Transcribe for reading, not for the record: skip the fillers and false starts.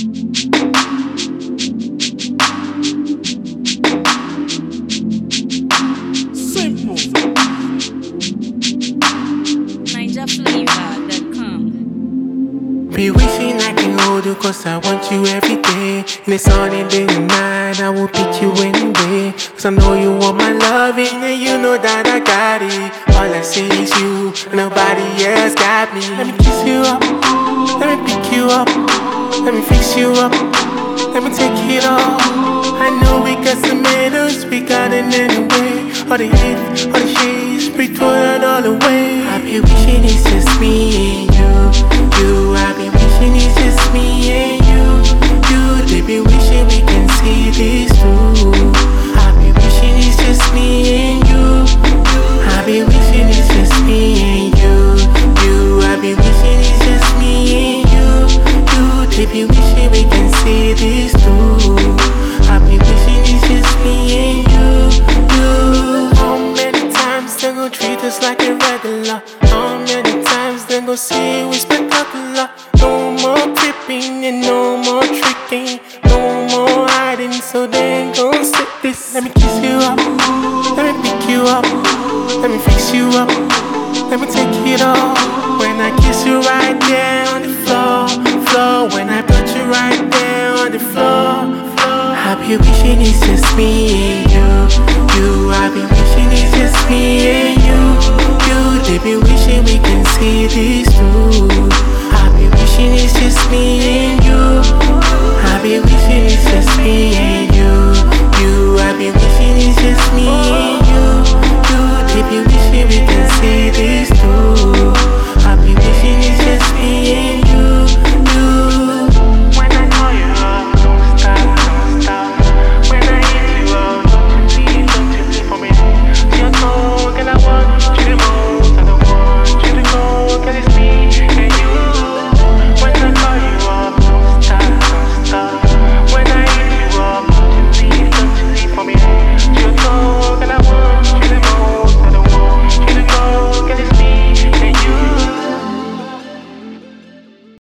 Simple. NigerFlavor.com. Be wishing I can hold you cause I want you every day. In the sunny day and night I will pick you anyway. Cause I know you want my loving and you know that I got it. All I see is you and nobody else got me. Let me kiss you up, let me pick you up, let me fix you up, let me take it all. I know we got some medals, we got it anyway. All the hate, all the shades, we throw it all away. I be wishing it's just me and you. I be wishing it's just me and you. They be wishing we can see this through. I be wishing it's just me and you. I be wishing it's just me and you. I be wishing it's just me and you. They be wishing we can see this through. I be wishing it's just me and you. How many times they gon' treat us like a regular? How many times they gon' say we spectacular? No more tripping and no more tricking, no more hiding, so they ain't gon' sit this. Let me kiss you up, let me pick you up, let me fix you up, let me take it all. When I kiss you right there on the floor, when I put you right there on the floor. I be wishing it's just me and you. I be wishing it's just me and you. They be wishing we can see this through. I be wishing it's just me and you.